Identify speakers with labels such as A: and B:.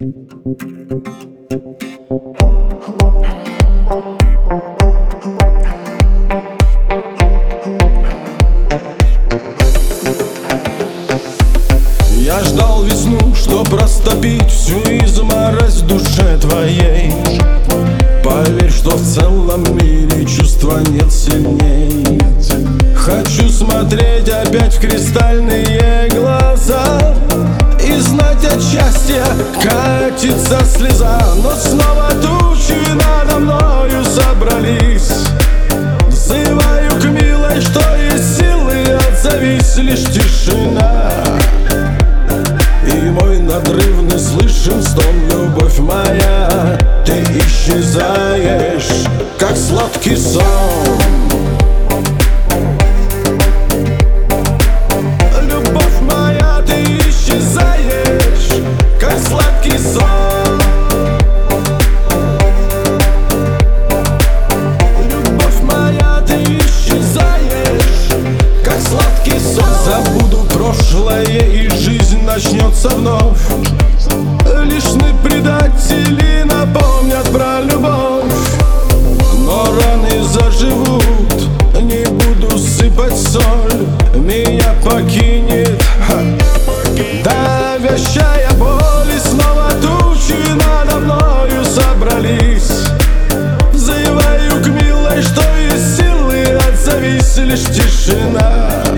A: Я ждал весну, чтоб растопить всю изморозь в душе твоей. Поверь, что в целом мире чувства нет сильней. Хочу смотреть опять в кристальные глаза и знать от счастья катится слеза. Но снова тучи надо мною собрались. Взываю к милой, что есть силы, отзовись, лишь тишина. И мой надрывный слышен стон, любовь моя, ты исчезаешь, как сладкий сон. Любовь моя, ты исчезаешь, как сладкий сон. Любовь моя, ты исчезаешь, как сладкий сон. Забуду прошлое, и жизнь начнется вновь. Лишь сны предатели напомнят про любовь. Но раны заживут, не буду сыпать соль. Меня покинет давящая боль. И снова тучи надо мною собрались. Взываю к милой, что из силы, отзовись, лишь тишина.